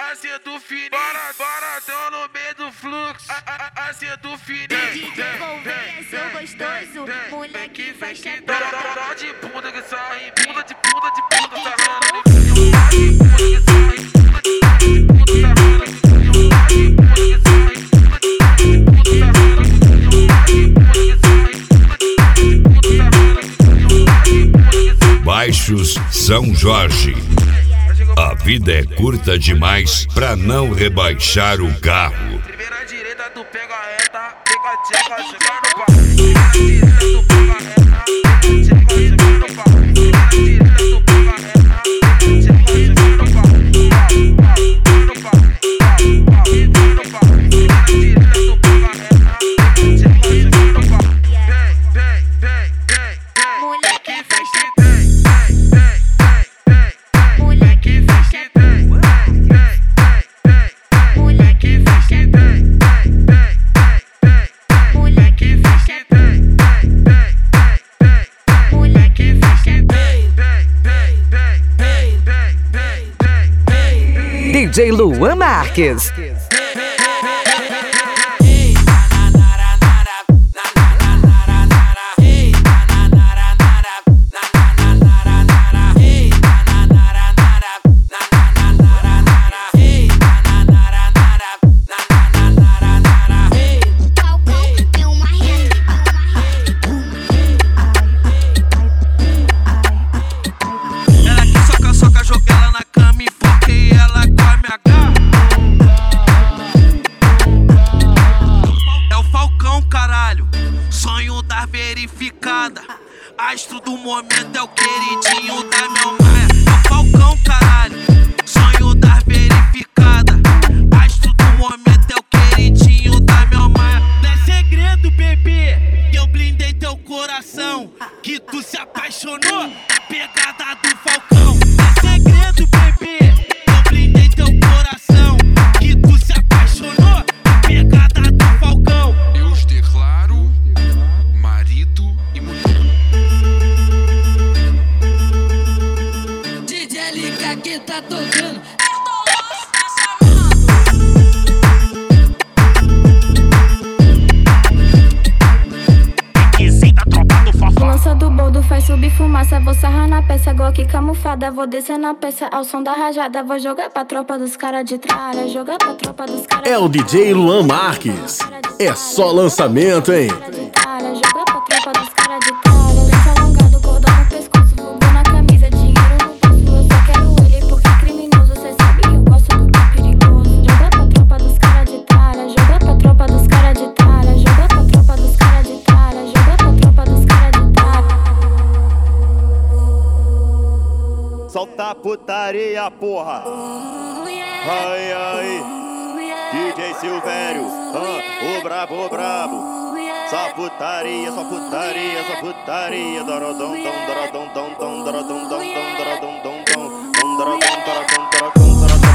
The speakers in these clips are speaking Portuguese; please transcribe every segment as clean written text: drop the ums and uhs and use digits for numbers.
Assim do fininho, bora no meio do fluxo. Assim do fininho. DJ Gouveia, sou gostoso, moleque fechadão. Dó de bunda que sai, bunda de bunda sarrando. Dó de bunda que sai, bunda de bunda sarrando. Baixos São Jorge. A vida é curta demais pra não rebaixar o carro. Primeira direita, tu pega a reta, fica a tcheca, chega no pau. Primeira direita, tu pega a reta, fica a tcheca, chega no pau. Primeira direita, tu pega a reta, fica a tcheca, chega no pau. No pau, no pau. Primeira direita, tu pega a reta, fica a tcheca, chega no pau. Vem, Moleque fecha, moleque fecha, moleque fecha, moleque fecha, moleque fecha. DJ Luan Marques. Astro do momento é o queridinho da minha maia. É o Falcão, caralho, sonho da verificada. Astro do momento é o queridinho da minha maia. Não é segredo, bebê, que eu blindei teu coração, que tu se apaixonou na pegada do Falcão. Não é segredo, bebê, que eu blindei teu coração, que tu se apaixonou na pegada do Falcão. Eu os declaro marido e mulher. Que tá tocando. Lança do boldo, faz subir fumaça. Vou sarrar na peça, Glock camuflada. Vou descer na peça ao som da rajada. Vou jogar pra tropa dos caras de tralha. Jogar pra tropa dos caras. É o DJ Luan Marques. É só lançamento, hein? Jogar pra tropa dos caras de tralha. Lenço alongado, cordão no pescoço. Fogo na camisa, dinheiro no bolso. Eu só quero ele porque é criminoso. Cê sabe que eu gosto do que é perigoso. Jogar pra tropa dos caras de tralha. Jogar pra tropa dos caras de tralha. Jogar pra tropa dos caras de tralha. Jogar pra tropa dos caras de tralha. Solta a putaria, porra. Ai, ai. DJ Silvério, o brabo, Só putaria, só putaria, só putaria. Dorodom, dom, dorodom, dom, dom, dorodom, dom, dom, dorodom, dom, dom, dom, dorodom, dorodom, dorodom,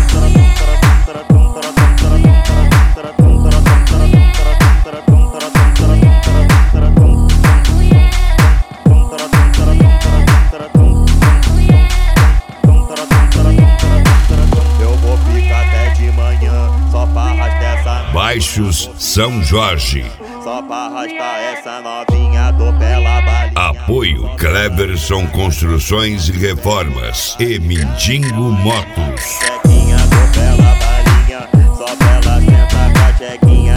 Baixos São Jorge. Só pra arrastar essa novinha do pela balinha. Apoio Cleverson Construções e Reformas e Mindingo Motos. Chequinha do pela balinha, só pra ela sentar com a chequinha.